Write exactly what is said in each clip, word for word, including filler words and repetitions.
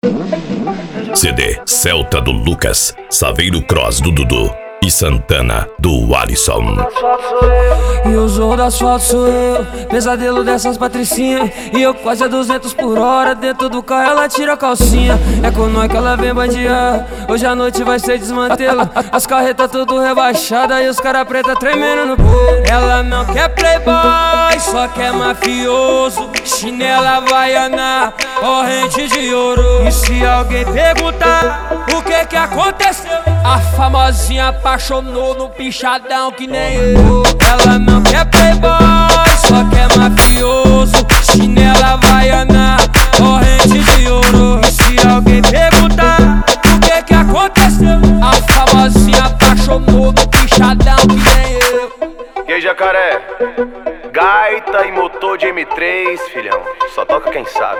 C D Celta do Lucas, Saveiro Cross do Dudu e Santana do Alisson. E o zorro do asfalto sou eu, pesadelo dessas patricinhas. E eu quase a duzentos por hora, dentro do carro ela tira a calcinha. É com nós que ela vem bandear, hoje a noite vai ser desmantelo. As carretas tudo rebaixadas e os cara preta tremendo no peito. Ela não quer playboy, só quer mafioso. Chinela havaiana, corrente de ouro. E se alguém perguntar o que que aconteceu, a famosinha apaixonou no pichadão que nem eu. Ela não quer playboy, só quer mafioso. Chinela havaiana, corrente de ouro. E se alguém perguntar o que que aconteceu, a famosinha apaixonou no pichadão que nem eu. E aí, jacaré? Gaita e motor de M três, filhão. Só toca quem sabe.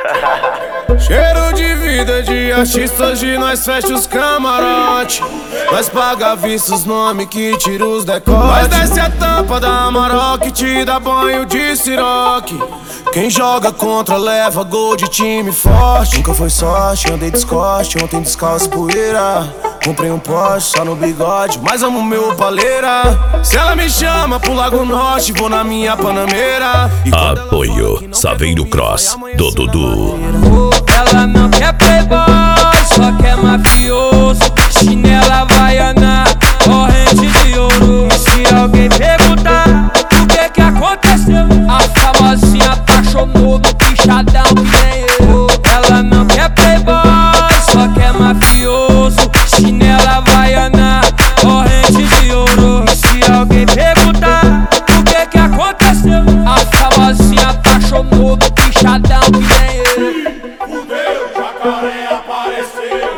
Cheiro de vida de artistas, de nós fecha os camarote. Nós paga vista os nomes que tira os decotes. Nós desce a tampa da Amarok que te dá banho de siroque. Quem joga contra leva gol de time forte. Nunca foi sorte, andei descoste, ontem descalço poeira. Comprei um Porsche só no bigode, mas amo meu paleira. Se ela me chama pro Lago Norte, vou na minha Panameira. Apoio Saveiro Cross do Dudu. Ela não quer playboy, só quer mafioso. Chinela havaiana, corrente de ouro. E se alguém perguntar o que que aconteceu, a famosinha apaixonou no pichadão que nem eu. Ela não quer playboy, só quer mafioso. Chinela havaiana, corrente de ouro. E se alguém perguntar o que que aconteceu, a famosinha apaixonou no pichadão que nem eu. O meu jacaré apareceu.